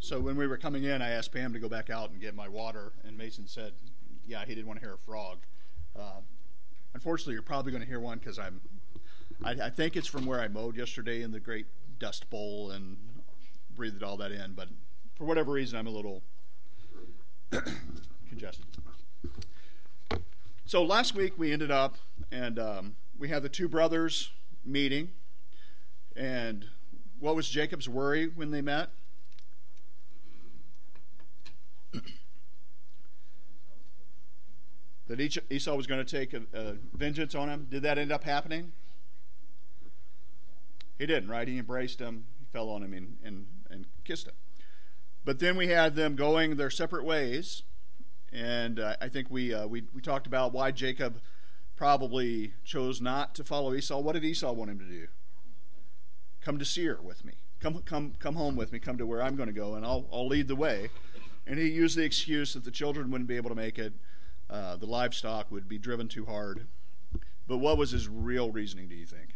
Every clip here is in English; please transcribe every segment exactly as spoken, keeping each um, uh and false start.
So when we were coming in, I asked Pam to go back out and get my water, and Mason said, yeah, he didn't want to hear a frog. Uh, unfortunately, you're probably going to hear one because I'm, I, I think it's from where I mowed yesterday in the great dust bowl and breathed all that in, but for whatever reason, I'm a little congested. So last week we ended up, and um, we had the two brothers meeting, and what was Jacob's worry when they met? That each, Esau was going to take a, a vengeance on him. Did that end up happening? He didn't, right? He embraced him, he fell on him, and, and, and kissed him. But then we had them going their separate ways, and uh, I think we, uh, we we talked about why Jacob probably chose not to follow Esau. What did Esau want him to do? Come to Seir with me. Come come come home with me. Come to where I'm going to go, and I'll I'll lead the way. And he used the excuse that the children wouldn't be able to make it. Uh, the livestock would be driven too hard. But what was his real reasoning, do you think?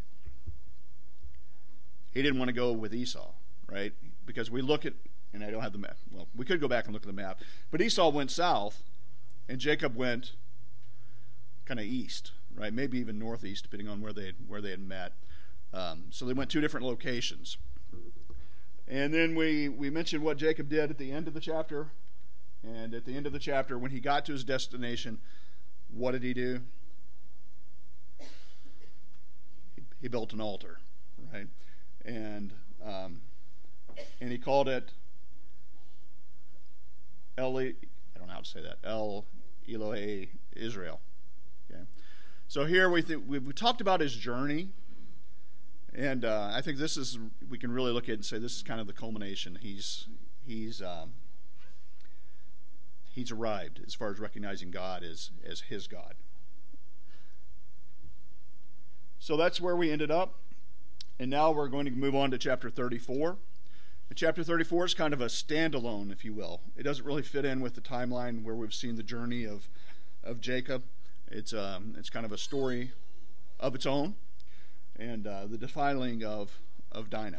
He didn't want to go with Esau, right? Because we look at, and I don't have the map. Well, we could go back and look at the map. But Esau went south, and Jacob went kind of east, right? Maybe even northeast, depending on where they had, where they had met. Um, so they went two different locations. And then we, we mentioned what Jacob did at the end of the chapter. And at the end of the chapter, when he got to his destination, what did he do? He, he built an altar, right? And um, and he called it El, I don't know how to say that, El Elohe Israel. Okay. So here we th- we, we talked about his journey. And uh, I think this is, we can really look at it and say this is kind of the culmination. He's he's um, he's arrived as far as recognizing God as, as his God. So that's where we ended up. And now we're going to move on to chapter thirty-four. And chapter thirty-four is kind of a standalone, if you will. It doesn't really fit in with the timeline where we've seen the journey of, of Jacob. It's um, it's kind of a story of its own. And uh, the defiling of, of Dinah.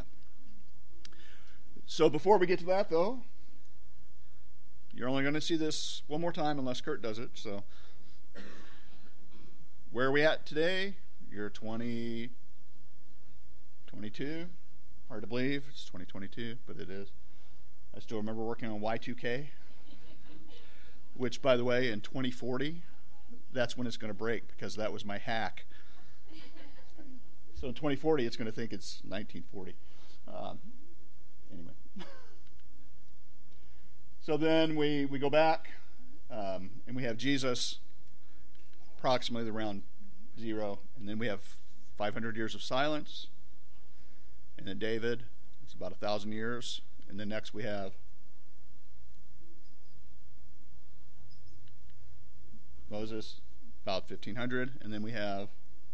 So before we get to that, though, you're only going to see this one more time unless Kurt does it. So where are we at today? You're twenty twenty-two. Hard to believe. It's twenty twenty-two, but it is. I still remember working on Y two K, which, by the way, in twenty forty, that's when it's going to break because that was my hack. So in twenty forty, it's going to think it's nineteen forty. Um, anyway. So then we, we go back, um, and we have Jesus approximately around zero. And then we have five hundred years of silence. And then David, it's about one thousand years. And then next we have Moses, about fifteen hundred. And then we have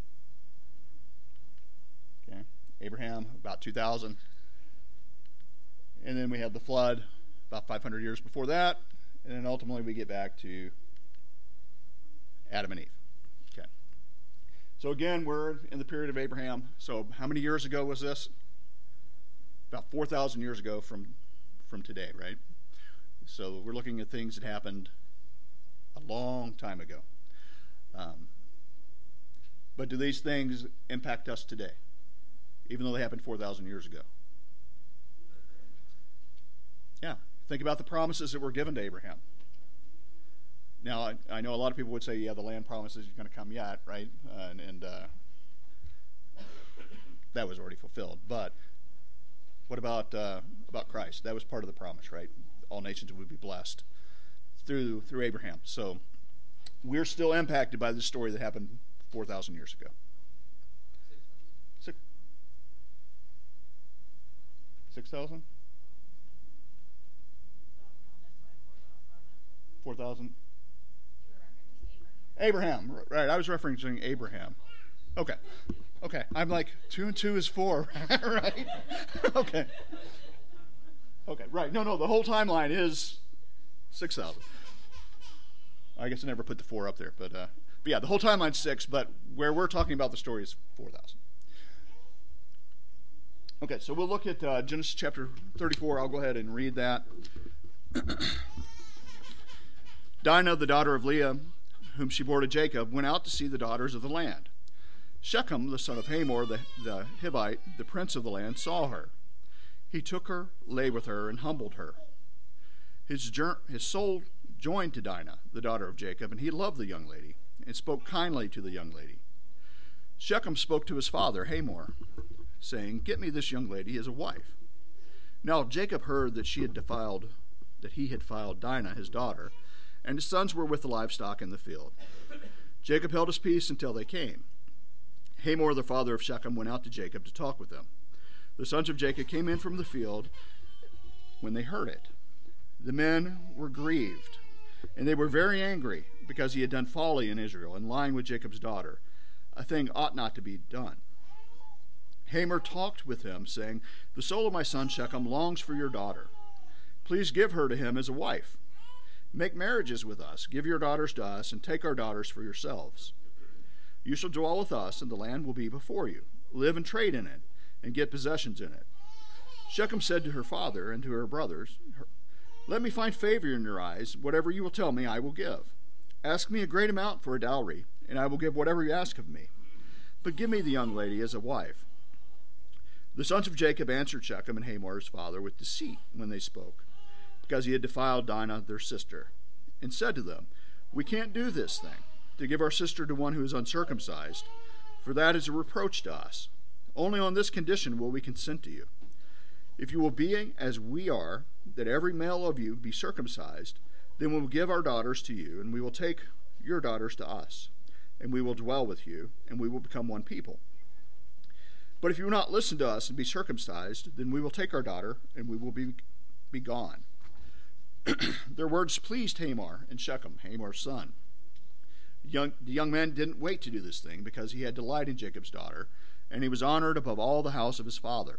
Okay. Abraham, about two thousand. And then we have the flood, about five hundred years before that. And then ultimately we get back to Adam and Eve. Okay. So again, we're in the period of Abraham. So how many years ago was this? About four thousand years ago from, from today, right? So we're looking at things that happened a long time ago. Um, but do these things impact us today? Even though they happened four thousand years ago. Yeah. Think about the promises that were given to Abraham. Now, I, I know a lot of people would say, yeah, the land promises are going to come yet, right? Uh, and and uh, that was already fulfilled. But what about uh, about Christ? That was part of the promise, right? All nations would be blessed through through Abraham. So we're still impacted by this story that happened four thousand years ago. Six. Six thousand? Four thousand? Abraham, right. I was referencing Abraham. Okay. Okay. I'm like, two and two is four, right? Okay. Okay, right. No, no, the whole timeline is six thousand. I guess I never put the four up there, but, uh, but yeah, the whole timeline's six, but where we're talking about the story is four thousand. Okay, so we'll look at uh, Genesis chapter thirty-four. I'll go ahead and read that. Dinah, the daughter of Leah, whom she bore to Jacob, went out to see the daughters of the land. Shechem, the son of Hamor, the, the Hivite, the prince of the land, saw her. He took her, lay with her, and humbled her. His, his soul joined to Dinah, the daughter of Jacob, and he loved the young lady, and spoke kindly to the young lady. Shechem spoke to his father, Hamor, saying, "Get me this young lady as a wife." Now Jacob heard that she had defiled, that he had defiled Dinah, his daughter, and his sons were with the livestock in the field. Jacob held his peace until they came. Hamor, the father of Shechem, went out to Jacob to talk with them. The sons of Jacob came in from the field when they heard it. The men were grieved, and they were very angry, because he had done folly in Israel, and lying with Jacob's daughter, a thing ought not to be done. Hamor talked with him, saying, "The soul of my son Shechem longs for your daughter. Please give her to him as a wife. Make marriages with us, give your daughters to us, and take our daughters for yourselves. You shall dwell with us, and the land will be before you. Live and trade in it, and get possessions in it." Shechem said to her father and to her brothers, "Let me find favor in your eyes. Whatever you will tell me, I will give. Ask me a great amount for a dowry, and I will give whatever you ask of me. But give me the young lady as a wife." The sons of Jacob answered Shechem and Hamor his father with deceit when they spoke, because he had defiled Dinah their sister, and said to them, "We can't do this thing, to give our sister to one who is uncircumcised, for that is a reproach to us. Only on this condition will we consent to you. If you will be as we are, that every male of you be circumcised, then we will give our daughters to you, and we will take your daughters to us, and we will dwell with you, and we will become one people. But if you will not listen to us and be circumcised, then we will take our daughter, and we will be, be gone." Their words pleased Hamor and Shechem, Hamor's son. Young, the young man didn't wait to do this thing, because he had delight in Jacob's daughter, and he was honored above all the house of his father.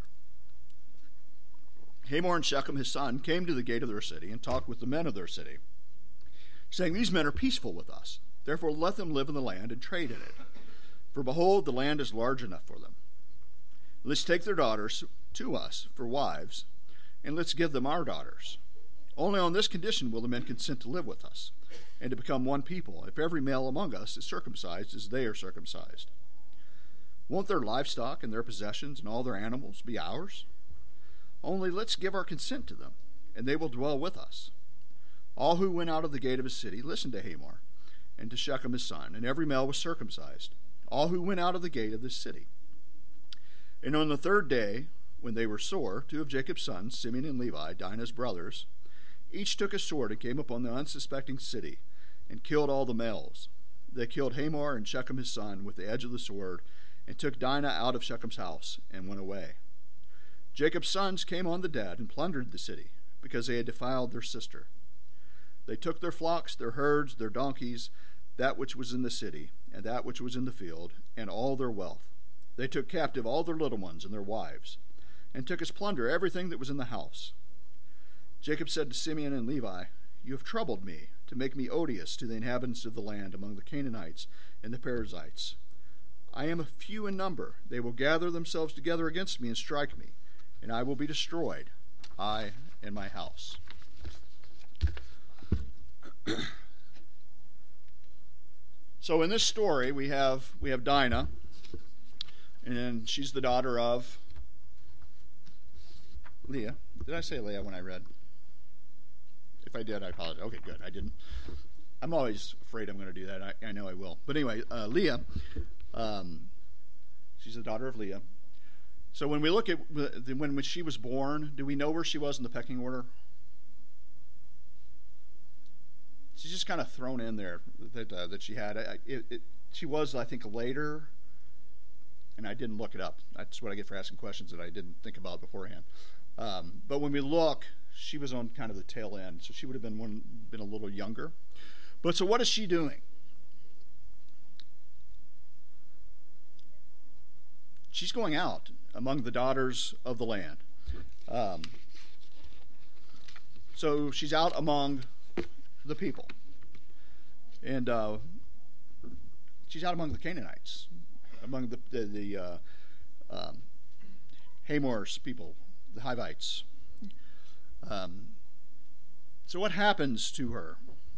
Hamor and Shechem his son came to the gate of their city and talked with the men of their city, saying, "These men are peaceful with us. Therefore let them live in the land and trade in it. For behold, the land is large enough for them. Let's take their daughters to us for wives, and let's give them our daughters. Only on this condition will the men consent to live with us, and to become one people, if every male among us is circumcised as they are circumcised. Won't their livestock and their possessions and all their animals be ours? Only let's give our consent to them, and they will dwell with us." All who went out of the gate of his city listened to Hamor and to Shechem his son, and every male was circumcised, all who went out of the gate of the city. And on the third day, when they were sore, two of Jacob's sons, Simeon and Levi, Dinah's brothers, each took a sword and came upon the unsuspecting city, and killed all the males. They killed Hamor and Shechem his son with the edge of the sword, and took Dinah out of Shechem's house, and went away. Jacob's sons came on the dead and plundered the city, because they had defiled their sister. They took their flocks, their herds, their donkeys, that which was in the city, and that which was in the field, and all their wealth. They took captive all their little ones and their wives, and took as plunder everything that was in the house. Jacob said to Simeon and Levi, "You have troubled me, to make me odious to the inhabitants of the land among the Canaanites and the Perizzites. I am a few in number. They will gather themselves together against me and strike me, and I will be destroyed, I and my house." So in this story, we have we have Dinah, and she's the daughter of Leah. Did I say Leah when I read? If I did, I apologize. Okay, good. I didn't. I'm always afraid I'm going to do that. I, I know I will. But anyway, uh, Leah, um, she's the daughter of Leah. So when we look at when, when she was born, do we know where she was in the pecking order? She's just kind of thrown in there that uh, that she had. I, it, it, she was, I think, later, and I didn't look it up. That's what I get for asking questions that I didn't think about beforehand. Um, but when we look, she was on kind of the tail end, so she would have been one, been a little younger. But so what is she doing? She's going out among the daughters of the land. Um, so she's out among the people. And uh, she's out among the Canaanites, among the, the, the uh, um, Hamor's people, the Hivites. Um, so what happens to her?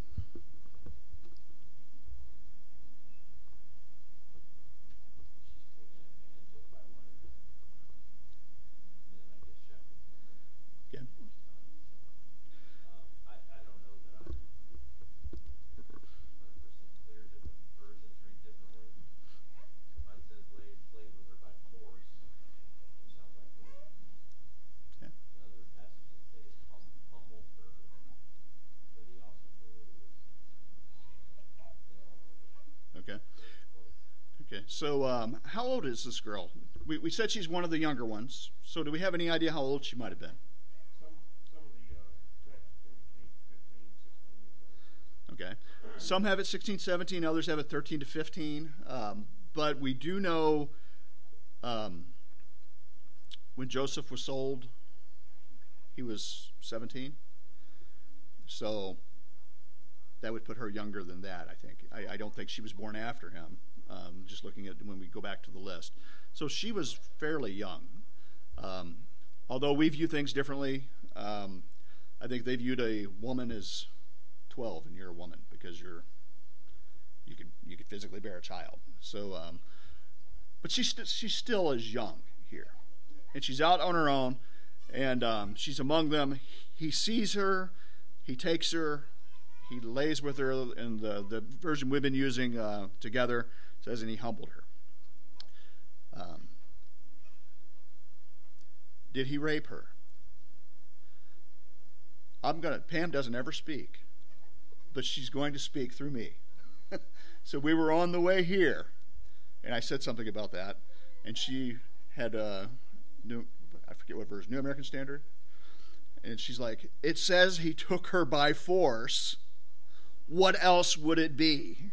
Okay. Okay. So, um, how old is this girl? We, we said she's one of the younger ones. So, do we have any idea how old she might have been? Some, some of the uh, texts indicate fifteen, sixteen years old. Okay. Some have it sixteen, seventeen. Others have it thirteen to fifteen. Um, but we do know um, when Joseph was sold, he was seventeen. So that would put her younger than that, I think. I, I don't think she was born after him, um, just looking at when we go back to the list. So she was fairly young. Um, although we view things differently, um, I think they viewed a woman as twelve, and you're a woman because you're you could you could physically bear a child. So, um, but she st- she still is young here, and she's out on her own, and um, she's among them. He sees her, he takes her. He lays with her, and the, the version we've been using uh, together says, and he humbled her. Um, did he rape her? I'm gonna. Pam doesn't ever speak, but she's going to speak through me. So we were on the way here, and I said something about that, and she had a new, I forget what version, New American Standard, and she's like, it says he took her by force. What else would it be?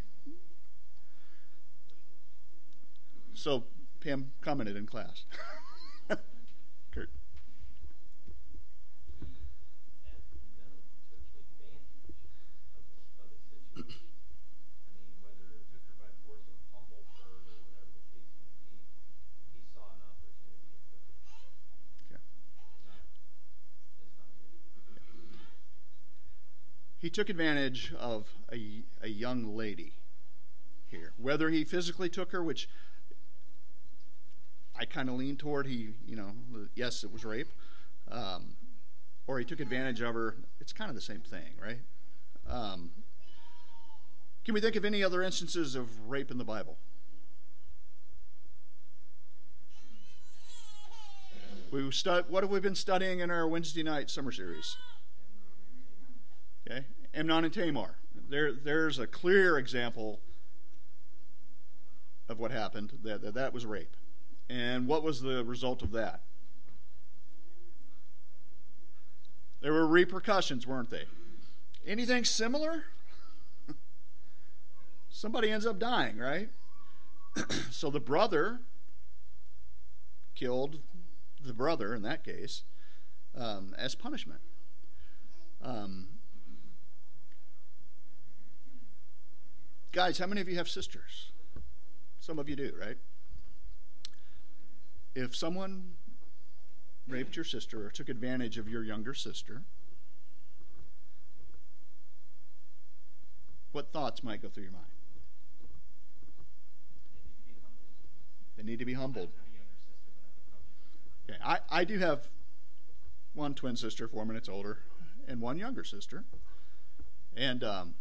So Pam commented in class. Kurt. He took advantage of a, a young lady here. Whether he physically took her, which I kind of lean toward, he, you know, yes, it was rape, um, or he took advantage of her. It's kind of the same thing, right? Um, can we think of any other instances of rape in the Bible? We stud- what have we been studying in our Wednesday night summer series? Okay, Amnon and Tamar. There, there's a clear example of what happened. That, that that was rape, and what was the result of that? There were repercussions, weren't they? Anything similar? Somebody ends up dying, right? So the brother killed the brother in that case um, as punishment. Um, Guys, how many of you have sisters? Some of you do, right? If someone raped your sister or took advantage of your younger sister, what thoughts might go through your mind? They need to be humbled. Okay, I, I do have one twin sister, four minutes older, and one younger sister. And um,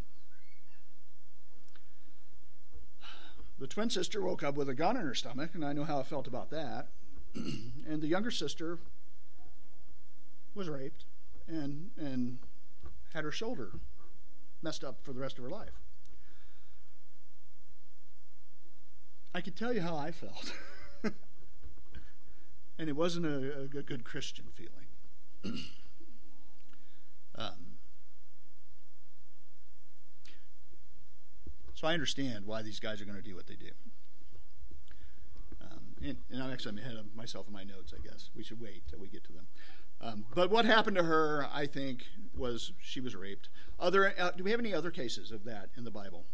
the twin sister woke up with a gun in her stomach, and I know how I felt about that. And the younger sister was raped and and had her shoulder messed up for the rest of her life. I could tell you how I felt. And it wasn't a, a good Christian feeling. um, so I understand why these guys are going to do what they do. Um, and, and I'm actually ahead of myself in my notes, I guess. We should wait till we get to them. Um, but what happened to her, I think, was she was raped. Other, uh, do we have any other cases of that in the Bible?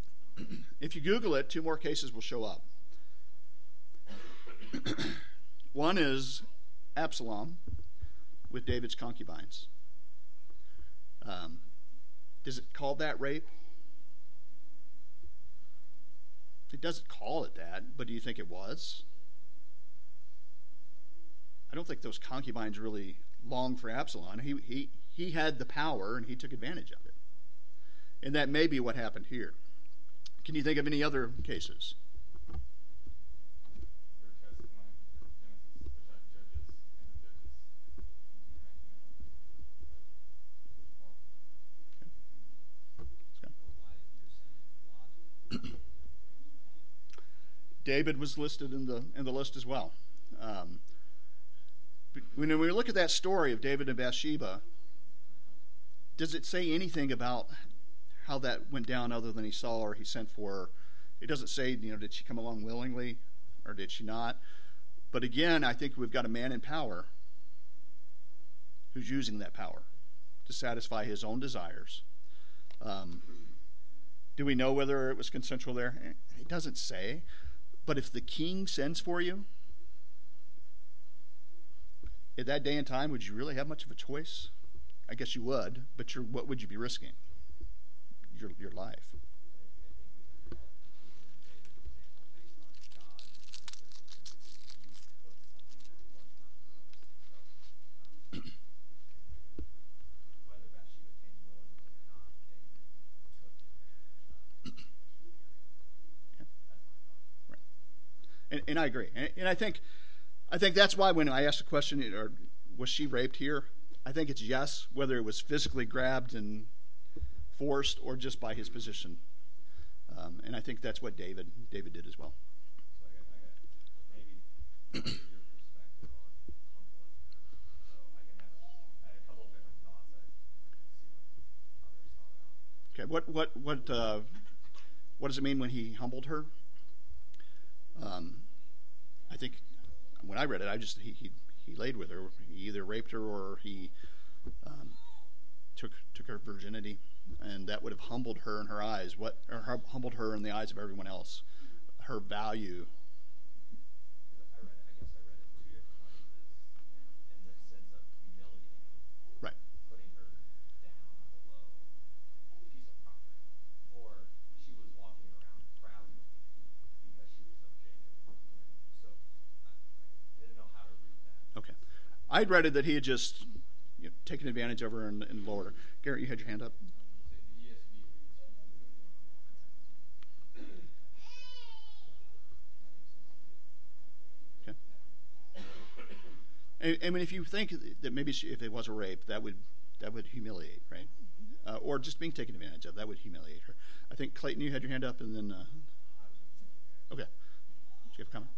If you Google it, two more cases will show up. One is Absalom with David's concubines. Um, is it called that rape? It doesn't call it that, but do you think it was? I don't think those concubines really longed for Absalom. He, he, he had the power, and he took advantage of it. And that may be what happened here. Can you think of any other cases? David was listed in the in the list as well. Um, when we look at that story of David and Bathsheba, does it say anything about how that went down other than he saw her, he sent for her? It doesn't say, you know, did she come along willingly or did she not? But again, I think we've got a man in power who's using that power to satisfy his own desires. Um, do we know whether it was consensual there? It doesn't say. But if the king sends for you, at that day and time, would you really have much of a choice? I guess you would, but you're, what would you be risking? Your your life. And, and I agree, and, and I think, I think that's why when I asked the question, or was she raped here? I think it's yes, whether it was physically grabbed and forced or just by his position, um, and I think that's what David David did as well. So I got, I got maybe your perspective on humbling her. So I can have I had a couple of different thoughts. I, I can see what others thought about. Okay, what what what uh, what does it mean when he humbled her? Um, I think when I read it, I just he, he he laid with her. He either raped her or he um, took took her virginity, and that would have humbled her in her eyes. What or humbled her in the eyes of everyone else. Her value. I read. I guess I read it two different ways. In the sense of humiliating, right? Putting her down below a piece of property, or she was walking around proudly because she was of Jacob. So I didn't know how to read that. Okay, I'd read it that he had just you know, taken advantage of her and, and lowered her. Garrett, you had your hand up. Okay. And, I mean, if you think that maybe she, if it was a rape, that would that would humiliate, right? Uh, or just being taken advantage of, that would humiliate her. I think Clayton, you had your hand up, and then uh, okay, did you have a comment?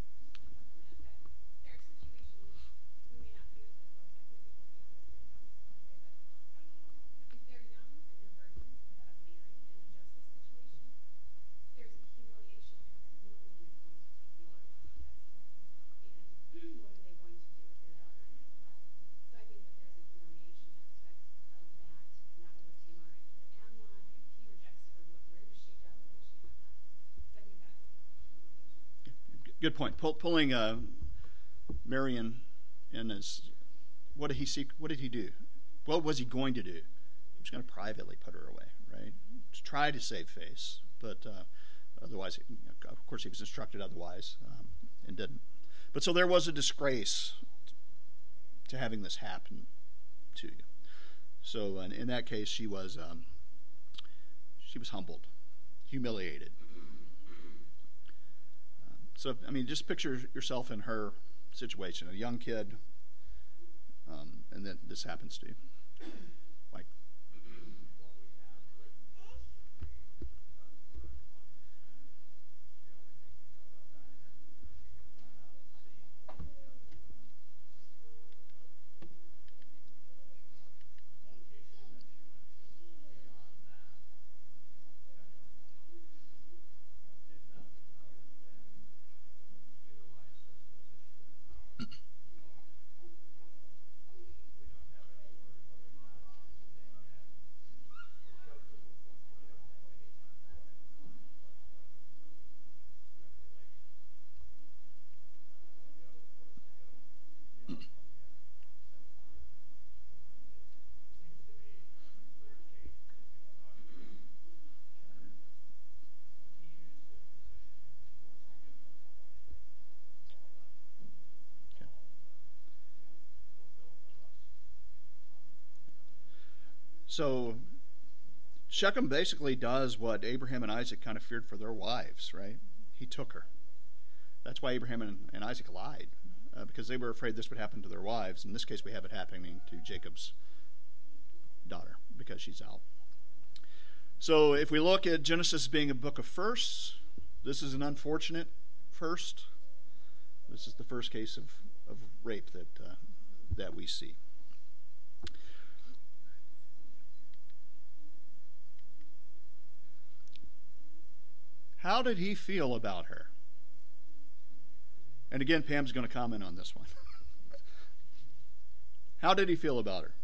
Good point. Pull, pulling uh, Marion in as what did he seek? What did he do? What was he going to do? He was going to privately put her away, right? To try to save face, but uh, otherwise, of course, he was instructed otherwise um, and didn't. But so there was a disgrace to having this happen to you. So in, in that case, she was um, she was humbled, humiliated. So, I mean, just picture yourself in her situation, a young kid, um, and then this happens to you. Like, So Shechem basically does what Abraham and Isaac kind of feared for their wives, right? He took her. That's why Abraham and, and Isaac lied, uh, because they were afraid this would happen to their wives. In this case, we have it happening to Jacob's daughter because she's out. So if we look at Genesis being a book of firsts, this is an unfortunate first. This is the first case of, of rape that uh, that we see. How did he feel about her? And again, Pam's going to comment on this one. How did he feel about her?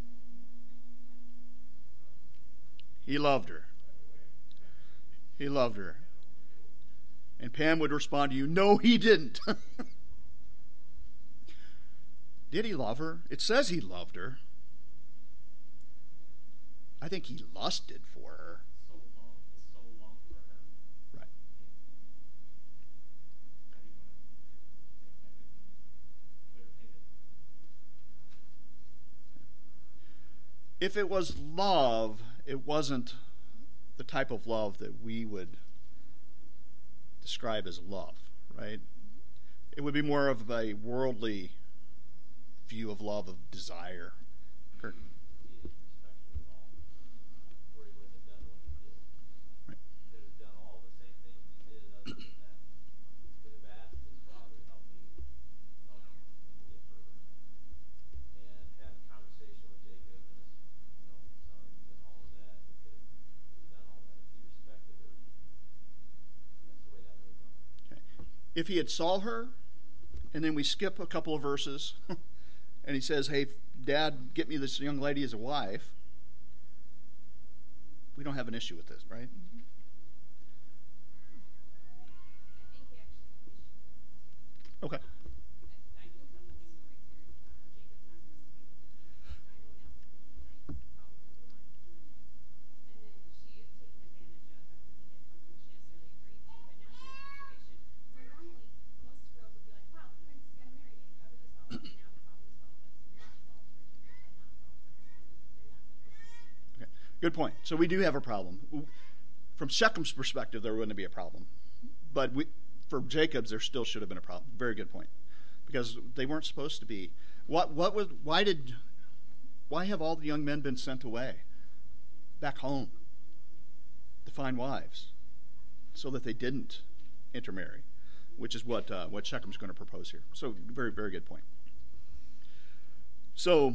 He loved her. He loved her. And Pam would respond to you, no, he didn't. Did he love her? It says he loved her. I think he lusted for her. So long, so long for her. Right. How do you want to clear painted? If it was love, it wasn't the type of love that we would describe as love, right? It would be more of a worldly view of love, of desire. Kurt? He didn't respect her at all, or he wouldn't have done what he did. Right. He could have done all the same things he did other than that. He could have asked his father to help me, help me get her, and had a conversation with Jacob and his, you know, sons and all of that. He could have done all that if he respected her. That's the way that would have gone. Okay. If he had saw her, and then we skip a couple of verses, and he says, hey, Dad, get me this young lady as a wife, we don't have an issue with this, right? I think we actually have issues. Okay. Um, I, I can tell the story here about how Jacob's not supposed to be with the Canaanites. Rhino went with the Canaanites, problem number one. And then she is taken advantage of. I don't think it's something she necessarily agreed to, but now she's in a situation where not only most girls would be like, wow, the prince is going to marry me and cover this all up, so now the problem is solved. It's not solved for Jacob, but not solved for this woman. They're not supposed to be. Okay. Good point. So we do have a problem. From Shechem's perspective, there wouldn't be a problem. But we, for Jacob's, there still should have been a problem. Very good point. Because they weren't supposed to be. What, what was, why did, why have all the young men been sent away? Back home. To find wives. So that they didn't intermarry. Which is what, uh, what Shechem's going to propose here. So, very, very good point. So,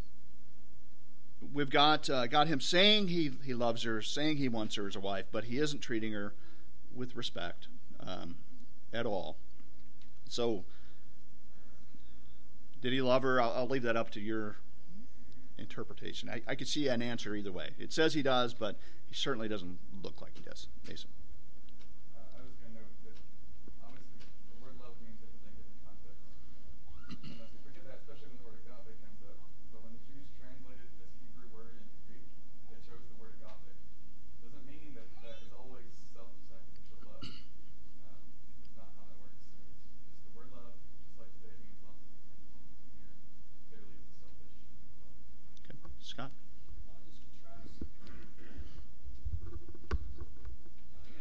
we've got uh, got him saying he, he loves her, saying he wants her as a wife, but he isn't treating her with respect um, at all. So, did he love her? I'll, I'll leave that up to your interpretation. I, I could see an answer either way. It says he does, but he certainly doesn't look like he does. Mason. Uh, I was going to note that obviously the word love means different things in different contexts. And uh, we forget that, especially when the word agape comes up. But when the Jews translated this Hebrew word into Greek, they chose the word agape. Doesn't mean that that is always self-sacrificial love. Um, it's not how that works. So it's just the word love, just like today it means lots of different things. And here, clearly it's a selfish love. Okay. Scott. Uh, just contrast. Uh,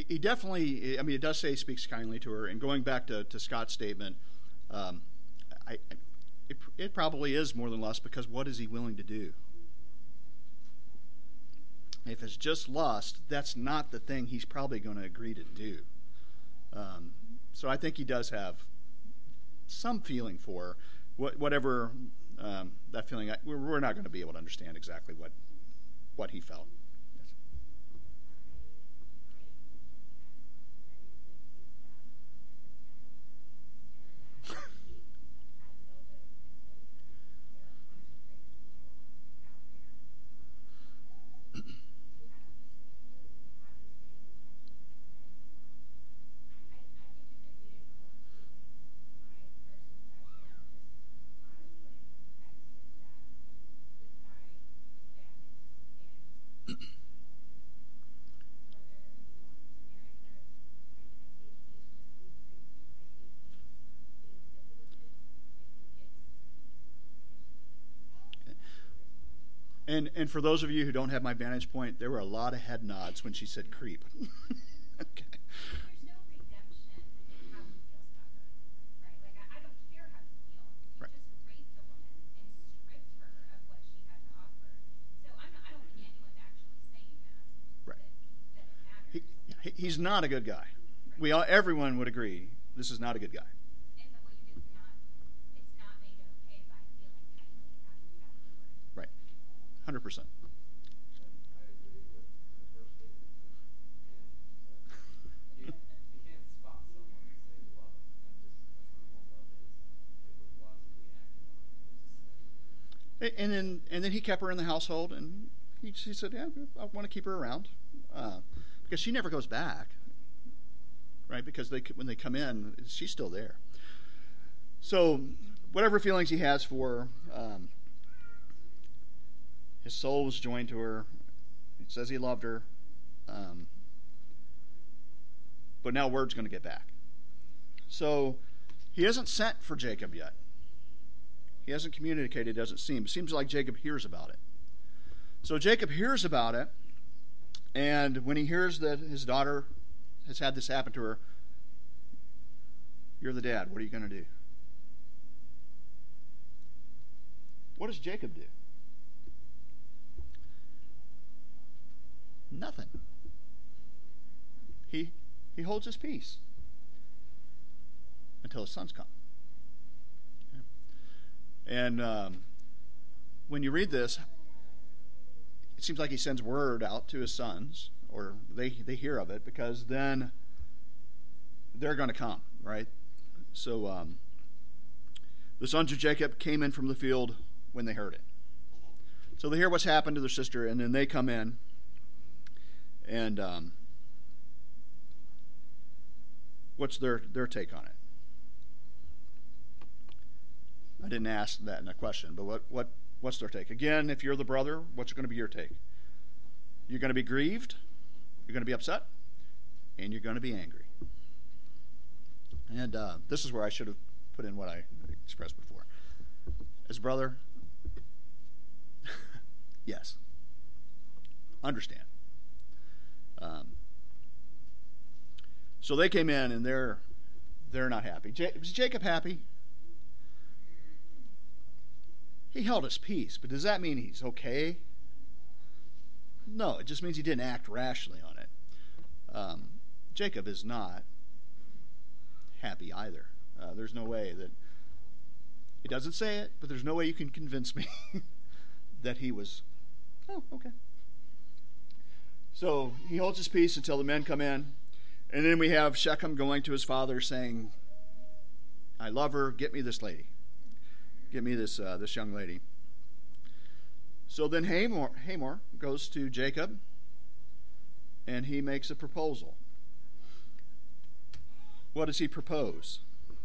he definitely, I mean, it does say he speaks kindly to her. And going back to, to Scott's statement, um, I, I it, it probably is more than lust, because what is he willing to do? If it's just lust, that's not the thing he's probably going to agree to do. Um, so I think he does have some feeling for what, whatever um, that feeling. We're, we're not going to be able to understand exactly what what he felt. Yes. And and for those of you who don't have my vantage point, there were a lot of head nods when she said creep. Okay. There's no redemption in how he feels about her, right? Like, I, I don't care how you feel. You Right. just raped a woman and stripped her of what she had to offer. So I'm not, I don't think anyone's actually saying that. Right. That, that it matters. He, he- he's not a good guy. We all, everyone would agree this is not a good guy. And that what you did is not, it's not made okay by feeling kindly af- afterward. Right. one hundred percent. And I agree with the first statement that Pam said. You, you can't spot someone and say love. That just, that's not what love is. It was lust, we acted on it. It was a sin. And then and then he kept her in the household, and he, he said, yeah, I want to keep her around. Uh, because she never goes back. Right? Because they when they come in, she's still there. So whatever feelings he has for her, um, his soul was joined to her. It says he loved her. Um, but now word's going to get back. So he hasn't sent for Jacob yet. He hasn't communicated, it doesn't seem. It seems like Jacob hears about it. So Jacob hears about it, and when he hears that his daughter has had this happen to her, you're the dad. What are you going to do? What does Jacob do? Nothing. He he holds his peace until his sons come. Okay. And um, when you read this, it seems like he sends word out to his sons, or they they hear of it, because then they're going to come, right? So um, the sons of Jacob came in from the field when they heard it. So they hear what's happened to their sister, and then they come in, and um, what's their their take on it? I didn't ask that in a question, but what what what's their take? Again, if you're the brother, what's going to be your take? You're going to be grieved, you're going to be upset, and you're going to be angry. And uh, this is where I should have put in what I expressed before. As a brother, yes, understand. Um, so they came in, and they're they're not happy. Ja- was Jacob happy? He held his peace, but does that mean he's okay? No, it just means he didn't act rashly on it. Um, Jacob is not happy either. Uh, there's no way that, it doesn't say it, but there's no way you can convince me that he was, oh, okay. So he holds his peace until the men come in, and then we have Shechem going to his father saying, I love her, get me this lady. Get me this uh, this young lady. So then Hamor, Hamor goes to Jacob, and he makes a proposal. What does he propose?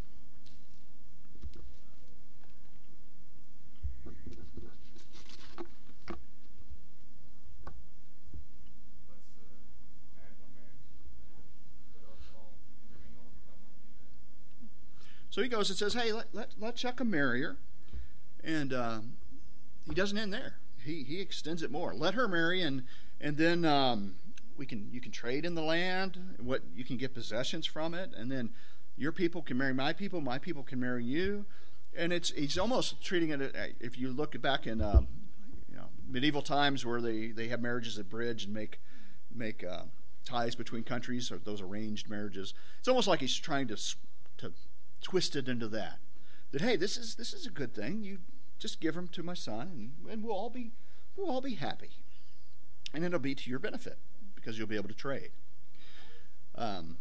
Let's uh, add one marriage, let us all intermingle, become one people. So he goes and says, hey, let, let, let Shechem marry her. And um, he doesn't end there. He he extends it more. Let her marry, and and then um, we can you can trade in the land, what you can get possessions from it, and then your people can marry my people, my people can marry you. And it's he's almost treating it, if you look back in um, you know medieval times where they, they have marriages that bridge and make make uh, ties between countries, or those arranged marriages. It's almost like he's trying to to twist it into that. That hey, this is this is a good thing. You just give them to my son, and, and we'll all be we'll all be happy, and it'll be to your benefit because you'll be able to trade. Um.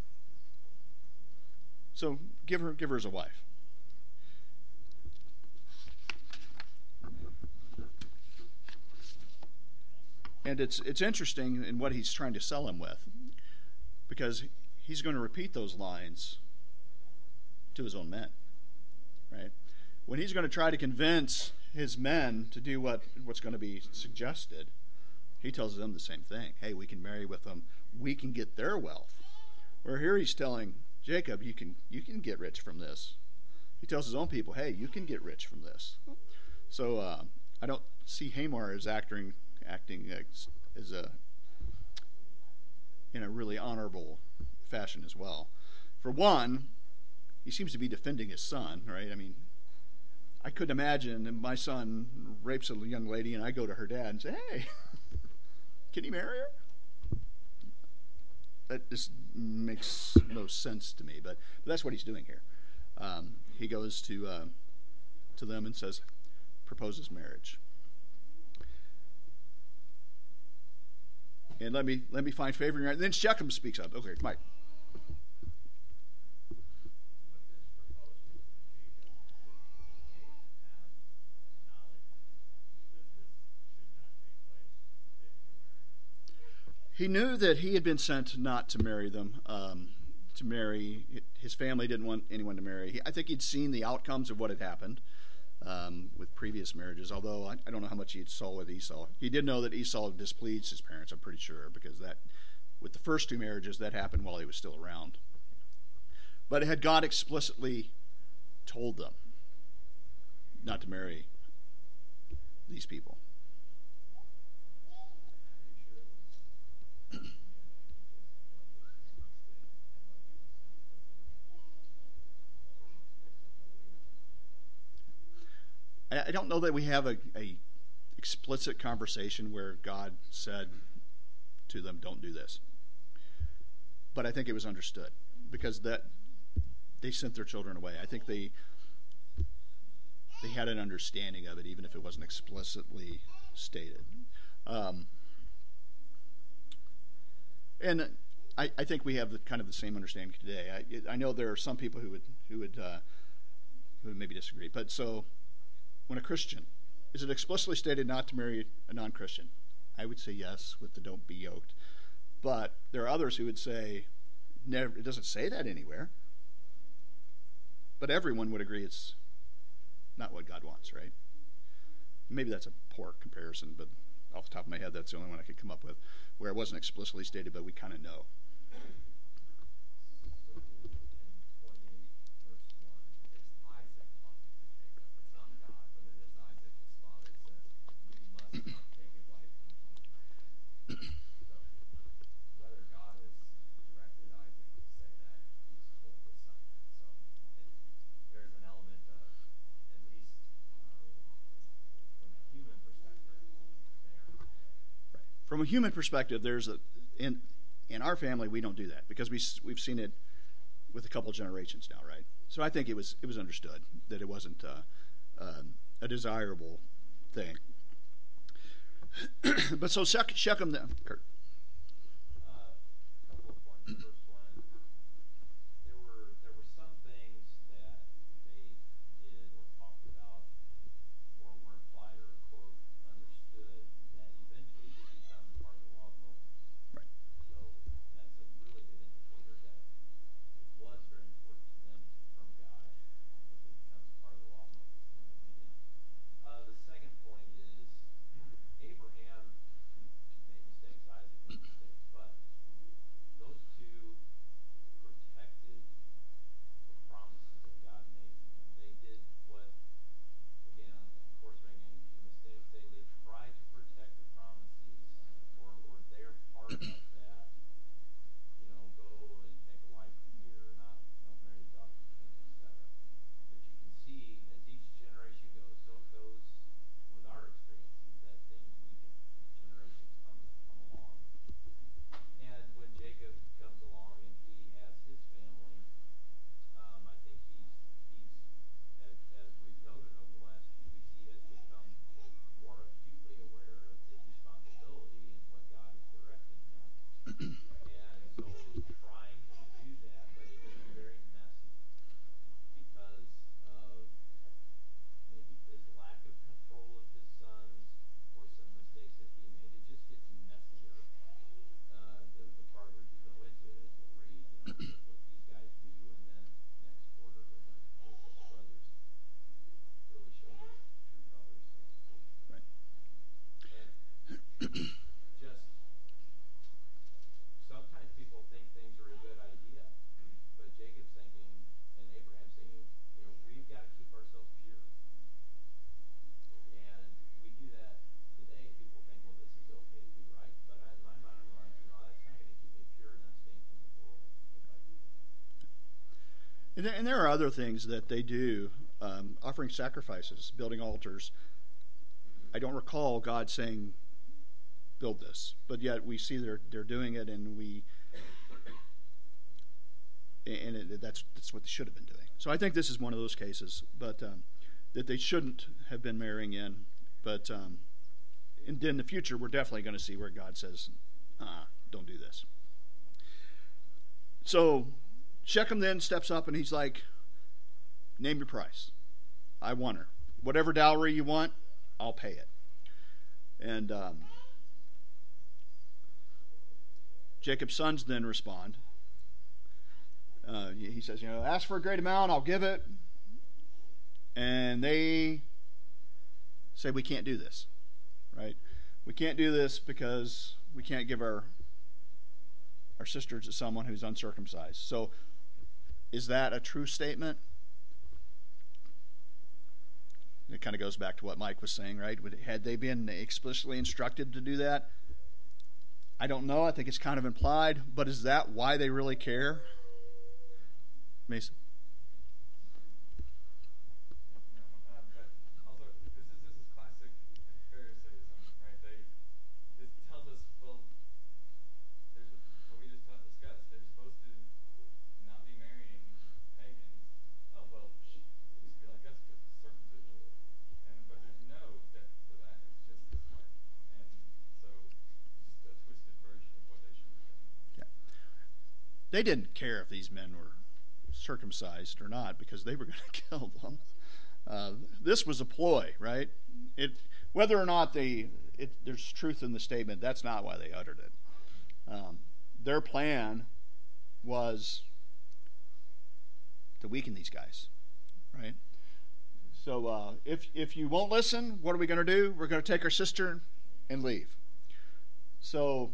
So give her give her as a wife. And it's it's interesting in what he's trying to sell him with, because he's going to repeat those lines to his own men, right? When he's going to try to convince his men to do what, what's going to be suggested, he tells them the same thing. Hey, we can marry with them. We can get their wealth. Where here he's telling Jacob, you can you can get rich from this. He tells his own people, hey, you can get rich from this. So uh, I don't see Hamor as acting acting as, as a in a really honorable fashion as well. For one, he seems to be defending his son, right? I mean, I could imagine if my son rapes a young lady and I go to her dad and say, hey, can you marry her? That just makes no sense to me, but, but that's what he's doing here. Um, he goes to uh, to them and says, proposes marriage. And let me let me find favor in your eyes. And then Shechem speaks up. Okay, Mike. He knew that he had been sent not to marry them, um, to marry. His family didn't want anyone to marry. He, I think he'd seen the outcomes of what had happened um, with previous marriages, although I, I don't know how much he saw with Esau. He did know that Esau displeased his parents, I'm pretty sure, because that, with the first two marriages, that happened while he was still around. But had God explicitly told them not to marry these people? I don't know that we have a, a explicit conversation where God said to them, don't do this. But I think it was understood because that they sent their children away. I think they they had an understanding of it, even if it wasn't explicitly stated. Um, and I, I think we have the, kind of the same understanding today. I, I know there are some people who would who would uh, who would maybe disagree, but so. When a Christian, is it explicitly stated not to marry a non-Christian? I would say yes, with the don't be yoked. But there are others who would say, never, it doesn't say that anywhere. But everyone would agree it's not what God wants, right? Maybe that's a poor comparison, but off the top of my head, that's the only one I could come up with, where it wasn't explicitly stated, but we kind of know. From a human perspective, there's a in in our family we don't do that because we we've seen it with a couple generations now, right? So I think it was it was understood that it wasn't uh, uh, a desirable thing. But so Shech- Shechem, then, Kurt. Uh, a couple of points. First one, there were there were some things that they did or talked about or were implied or quote understood that eventually did become part of the law of Moses. Right. So that's a really good indicator that it was very important to them to confirm God if it becomes part of the law of Moses, in my opinion. Uh, the second point is Abraham made mistakes, Isaac made mistakes, but those two just sometimes people think things are a good idea, but Jacob's thinking and Abraham's thinking, you know, we've got to keep ourselves pure. And we do that today. People think, well, this is okay to do, right? But in my mind, I'm like, no, that's not going to keep me pure and abstain from the world if I do that. And there, and there are other things that they do, um, offering sacrifices, building altars. I don't recall God saying, build this, but yet we see they're they're doing it, and we and it, that's that's what they should have been doing. So I think this is one of those cases, but um, that they shouldn't have been marrying in. But um, in, in the future, we're definitely going to see where God says, uh, "Don't do this." So Shechem then steps up and he's like, "Name your price. I want her. Whatever dowry you want, I'll pay it." And um, Jacob's sons then respond. Uh, he says, you know, ask for a great amount, I'll give it. And they say, we can't do this, right? We can't do this because we can't give our our sister to someone who's uncircumcised. So is that a true statement? It kind of goes back to what Mike was saying, right? Had they been explicitly instructed to do that? I don't know. I think it's kind of implied. But is that why they really care? Mason? No, uh, but also this is this is classic Pharisaism, right? They this tells us, well, there's what we just discussed. They're supposed to not be marrying pagans. Oh well, she used to be like us because of circumcision, and but there's no depth to that. It's just this much, and so it's just a twisted version of what they should have done. Yeah. They didn't care if these men were circumcised or not because they were going to kill them. Uh, this was a ploy, right? It whether or not they it, there's truth in the statement, that's not why they uttered it. Um, their plan was to weaken these guys, right? So uh, if if you won't listen, what are we going to do? We're going to take our sister and leave. So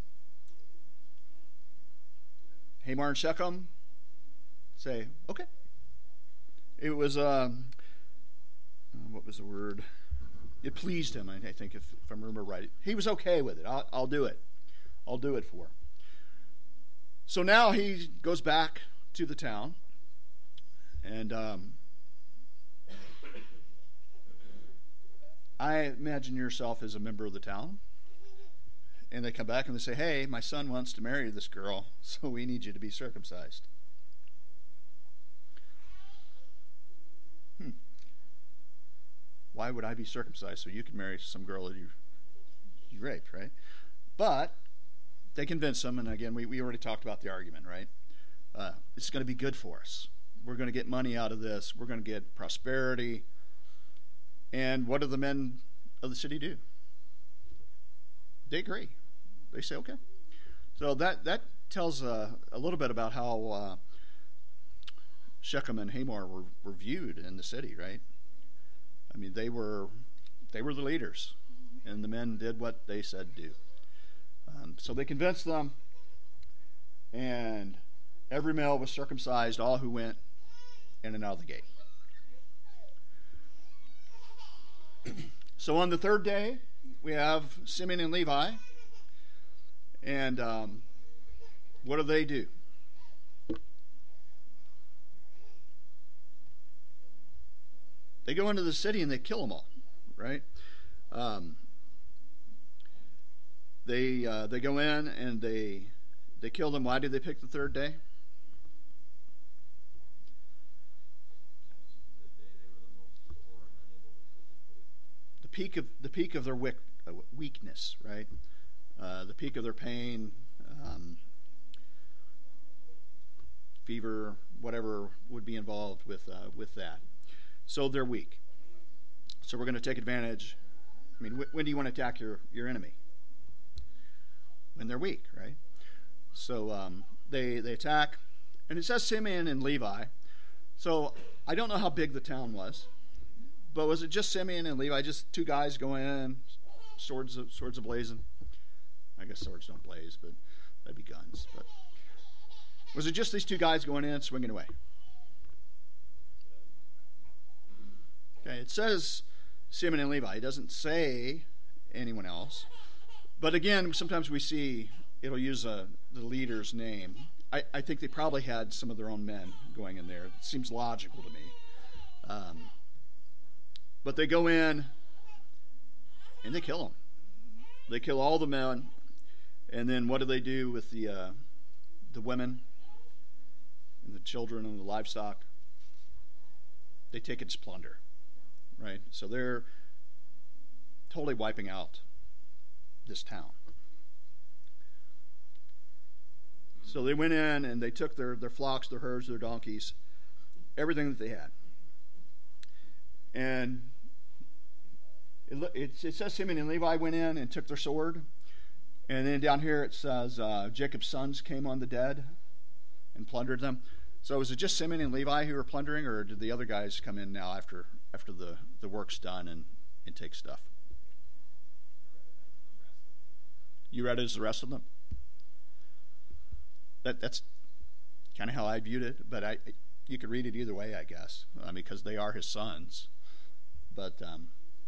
Hamor and Shechem say, okay. It was, um, what was the word? It pleased him, I think, if, if I remember right. He was okay with it. I'll, I'll do it. I'll do it for her. So now he goes back to the town, and um, I imagine yourself as a member of the town, and they come back and they say, hey, my son wants to marry this girl, so we need you to be circumcised. Hmm. Why would I be circumcised so you can marry some girl that you, you raped, right? But they convince him, and again, we, we already talked about the argument, right? Uh, it's going to be good for us. We're going to get money out of this. We're going to get prosperity. And what do the men of the city do? They agree. They say, okay. So that, that tells uh, a little bit about how uh, Shechem and Hamor were, were viewed in the city, right? I mean, they were they were the leaders, and the men did what they said do. Um, so they convinced them, and every male was circumcised, all who went in and out of the gate. So on the third day, we have Simeon and Levi, and um, what do they do? They go into the city and they kill them all, right? Um, they uh, they go in and they they kill them. Why did they pick the third day? The peak of the peak of their wick, uh, weakness, right? Uh, the peak of their pain, um, fever, whatever would be involved with uh, with that. So they're weak. So we're going to take advantage. I mean, wh- when do you want to attack your, your enemy? When they're weak, right? So um, they they attack, and it says Simeon and Levi. So I don't know how big the town was, but was it just Simeon and Levi, just two guys going in, swords swords ablazing? I guess swords don't blaze, but that'd be guns. But was it just these two guys going in and swinging away? Okay, it says Simeon and Levi. It doesn't say anyone else. But again, sometimes we see it'll use a, the leader's name. I, I think they probably had some of their own men going in there. It seems logical to me. Um, but they go in and they kill them. They kill all the men. And then what do they do with the uh, the women and the children and the livestock? They take it as plunder, right? So they're totally wiping out this town. So they went in and they took their, their flocks, their herds, their donkeys, everything that they had. And it, it, it says Simeon and Levi went in and took their sword. And then down here it says uh, Jacob's sons came on the dead and plundered them. So was it just Simeon and Levi who were plundering, or did the other guys come in now after after the, the work's done and, and take stuff? You read it as the rest of them? That that's kind of how I viewed it, but I you could read it either way, I guess. I mean, because they are his sons. But um,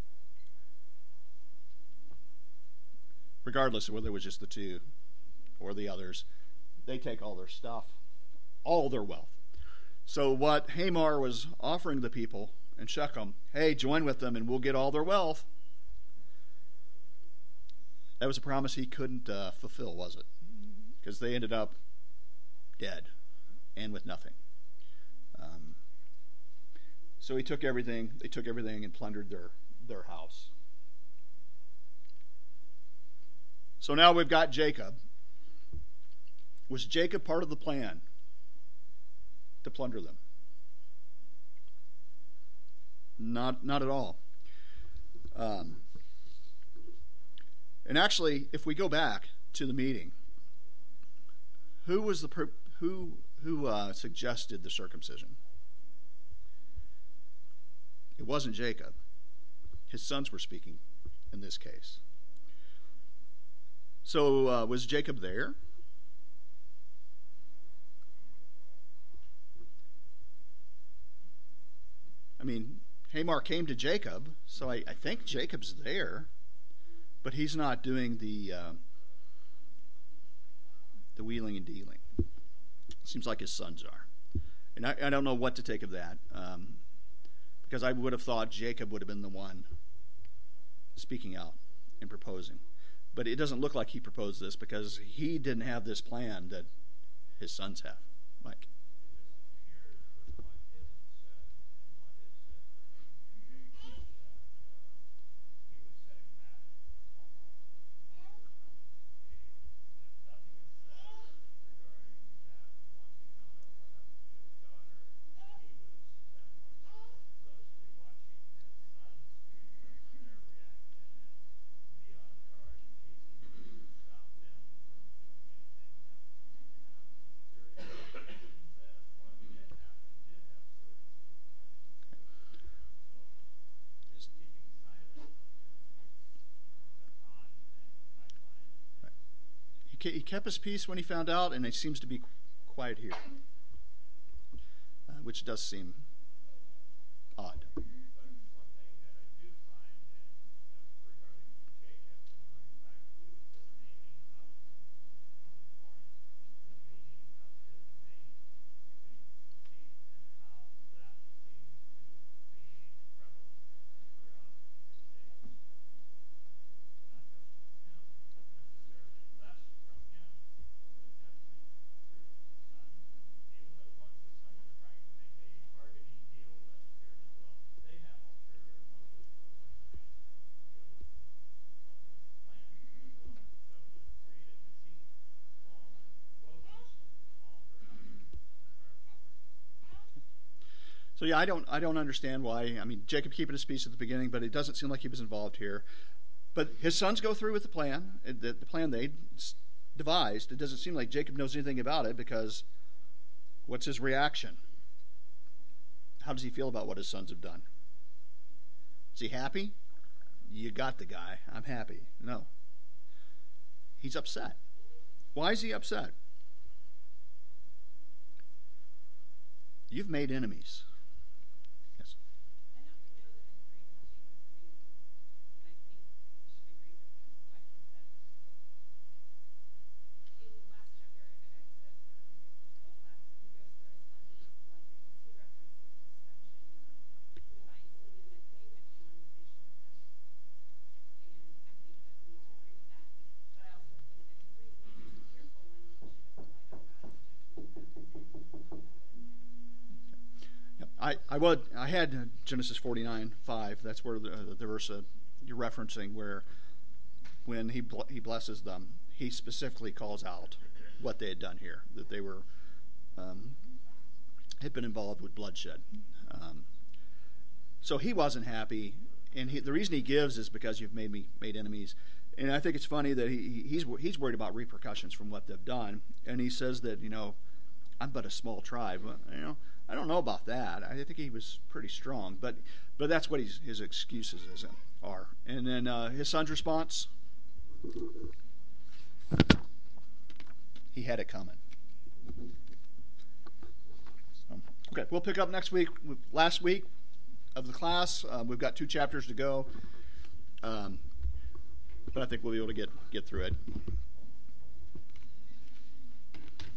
regardless of whether it was just the two or the others, they take all their stuff, all their wealth. So what Hamor was offering the people in Shechem, hey, join with them and we'll get all their wealth. That was a promise he couldn't uh, fulfill, was it? Because they ended up dead and with nothing. Um, so he took everything, they took everything and plundered their, their house. So now we've got Jacob. Was Jacob part of the plan to plunder them? Not, not at all. Um, and actually, if we go back to the meeting, who was the per, who who uh, suggested the circumcision? It wasn't Jacob. His sons were speaking in this case. So uh, was Jacob there? I mean, Hamor came to Jacob, so I, I think Jacob's there, but he's not doing the uh, the wheeling and dealing. Seems like his sons are. And I, I don't know what to take of that, um, because I would have thought Jacob would have been the one speaking out and proposing. But it doesn't look like he proposed this because he didn't have this plan that his sons have. Mike. He kept his peace when he found out, and he seems to be quiet here, uh, which does seem odd. So yeah, I don't I don't understand why. I mean, Jacob keeping his peace at the beginning, but it doesn't seem like he was involved here. But his sons go through with the plan, the, the plan they devised. It doesn't seem like Jacob knows anything about it, because what's his reaction? How does he feel about what his sons have done? Is he happy? You got the guy. I'm happy. No. He's upset. Why is he upset? You've made enemies. Yes. I don't know that I agree with James' reason, but I think we should agree with what he says. In the last chapter of Exodus, or maybe it's the second last, when he goes through his son and his blessings, he references deception. He reminds them that they went beyond what they should have done. And I think that we need to agree with that. But I also think that his reasoning is fearful when we should have relied on God's protection and not what is Yep. I, I would I had Genesis forty-nine five. That's where the, the verse uh, you're referencing, where when he bl- he blesses them, he specifically calls out what they had done here, that they were um, had been involved with bloodshed. Um, so he wasn't happy, and he, the reason he gives is because you've made me made enemies. And I think it's funny that he he's he's worried about repercussions from what they've done, and he says that, you know, I'm but a small tribe. Well, you know, I don't know about that. I think he was pretty strong, but but that's what he's, his excuses is, are. And then uh, his son's response, he had it coming. So, okay, we'll pick up next week. Last week of the class, uh, we've got two chapters to go, um, but I think we'll be able to get get through it.